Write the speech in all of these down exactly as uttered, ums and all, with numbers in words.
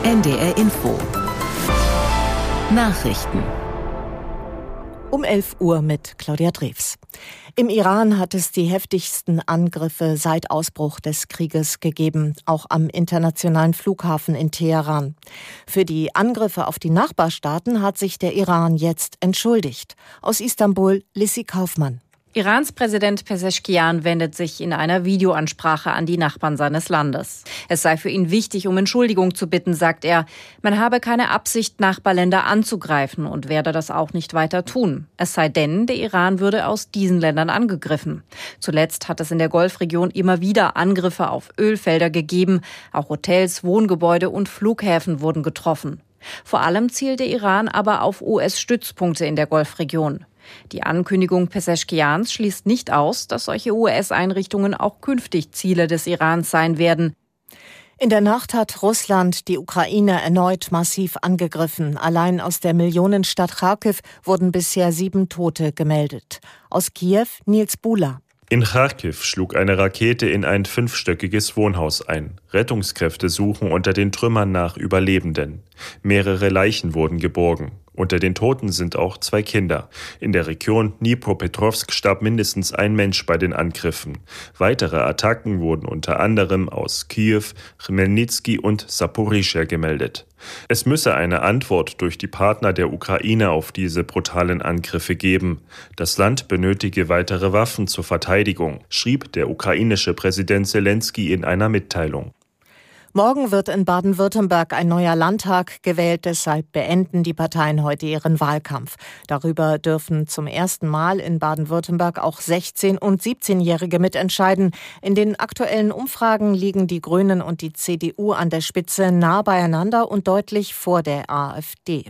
N D R Info. Nachrichten. Um elf Uhr mit Claudia Drews. Im Iran hat es die heftigsten Angriffe seit Ausbruch des Krieges gegeben, auch am internationalen Flughafen in Teheran. Für die Angriffe auf die Nachbarstaaten hat sich der Iran jetzt entschuldigt. Aus Istanbul, Lissi Kaufmann. Irans Präsident Pezeschkian wendet sich in einer Videoansprache an die Nachbarn seines Landes. Es sei für ihn wichtig, um Entschuldigung zu bitten, sagt er. Man habe keine Absicht, Nachbarländer anzugreifen und werde das auch nicht weiter tun. Es sei denn, der Iran würde aus diesen Ländern angegriffen. Zuletzt hat es in der Golfregion immer wieder Angriffe auf Ölfelder gegeben. Auch Hotels, Wohngebäude und Flughäfen wurden getroffen. Vor allem zielt der Iran aber auf U S-Stützpunkte in der Golfregion. Die Ankündigung Pezeschkians schließt nicht aus, dass solche U S-Einrichtungen auch künftig Ziele des Irans sein werden. In der Nacht hat Russland die Ukraine erneut massiv angegriffen. Allein aus der Millionenstadt Charkiw wurden bisher sieben Tote gemeldet. Aus Kiew Nils Bula. In Charkiw schlug eine Rakete in ein fünfstöckiges Wohnhaus ein. Rettungskräfte suchen unter den Trümmern nach Überlebenden. Mehrere Leichen wurden geborgen. Unter den Toten sind auch zwei Kinder. In der Region Dnipropetrovsk starb mindestens ein Mensch bei den Angriffen. Weitere Attacken wurden unter anderem aus Kiew, Chmelnyzki und Saporischschja gemeldet. Es müsse eine Antwort durch die Partner der Ukraine auf diese brutalen Angriffe geben. Das Land benötige weitere Waffen zur Verteidigung, schrieb der ukrainische Präsident Selenskyj in einer Mitteilung. Morgen wird in Baden-Württemberg ein neuer Landtag gewählt, deshalb beenden die Parteien heute ihren Wahlkampf. Darüber dürfen zum ersten Mal in Baden-Württemberg auch sechzehn- und siebzehnjährige mitentscheiden. In den aktuellen Umfragen liegen die Grünen und die C D U an der Spitze nah beieinander und deutlich vor der AfD.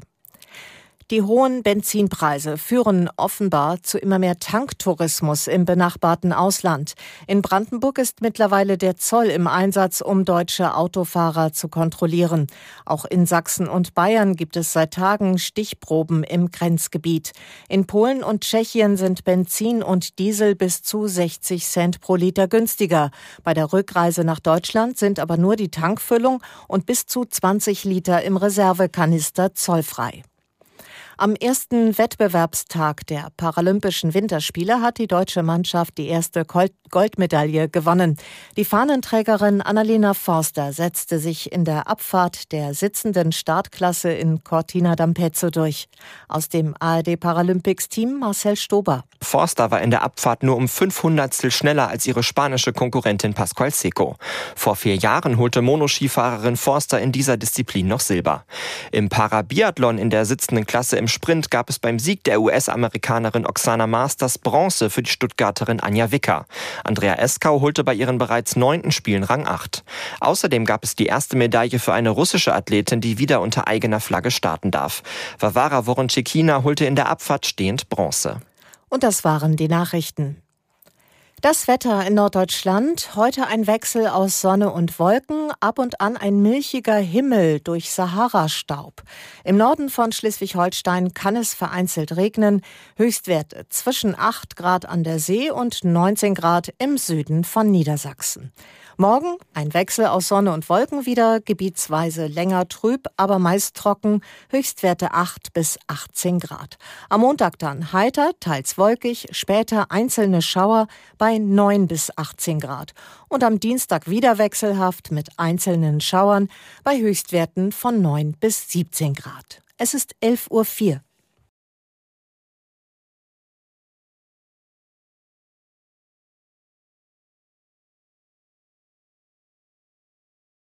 Die hohen Benzinpreise führen offenbar zu immer mehr Tanktourismus im benachbarten Ausland. In Brandenburg ist mittlerweile der Zoll im Einsatz, um deutsche Autofahrer zu kontrollieren. Auch in Sachsen und Bayern gibt es seit Tagen Stichproben im Grenzgebiet. In Polen und Tschechien sind Benzin und Diesel bis zu sechzig Cent pro Liter günstiger. Bei der Rückreise nach Deutschland sind aber nur die Tankfüllung und bis zu zwanzig Liter im Reservekanister zollfrei. Am ersten Wettbewerbstag der Paralympischen Winterspiele hat die deutsche Mannschaft die erste Goldmedaille gewonnen. Die Fahnenträgerin Annalena Forster setzte sich in der Abfahrt der sitzenden Startklasse in Cortina d'Ampezzo durch. Aus dem A R D Paralympics-Team Marcel Stober. Forster war in der Abfahrt nur um fünfhundertstel schneller als ihre spanische Konkurrentin Pascual Seco. Vor vier Jahren holte Monoskifahrerin Forster in dieser Disziplin noch Silber. Im Parabiathlon in der sitzenden Klasse im Sprint gab es beim Sieg der U S-Amerikanerin Oksana Masters Bronze für die Stuttgarterin Anja Wicker. Andrea Eskau holte bei ihren bereits neunten Spielen Rang acht. Außerdem gab es die erste Medaille für eine russische Athletin, die wieder unter eigener Flagge starten darf. Varvara Voronchikina holte in der Abfahrt stehend Bronze. Und das waren die Nachrichten. Das Wetter in Norddeutschland. Heute ein Wechsel aus Sonne und Wolken, ab und an ein milchiger Himmel durch Sahara-Staub. Im Norden von Schleswig-Holstein kann es vereinzelt regnen. Höchstwerte zwischen acht Grad an der See und neunzehn Grad im Süden von Niedersachsen. Morgen ein Wechsel aus Sonne und Wolken wieder, gebietsweise länger trüb, aber meist trocken, Höchstwerte acht bis achtzehn Grad. Am Montag dann heiter, teils wolkig, später einzelne Schauer bei neun bis achtzehn Grad. Und am Dienstag wieder wechselhaft mit einzelnen Schauern bei Höchstwerten von neun bis siebzehn Grad. Es ist elf Uhr vier.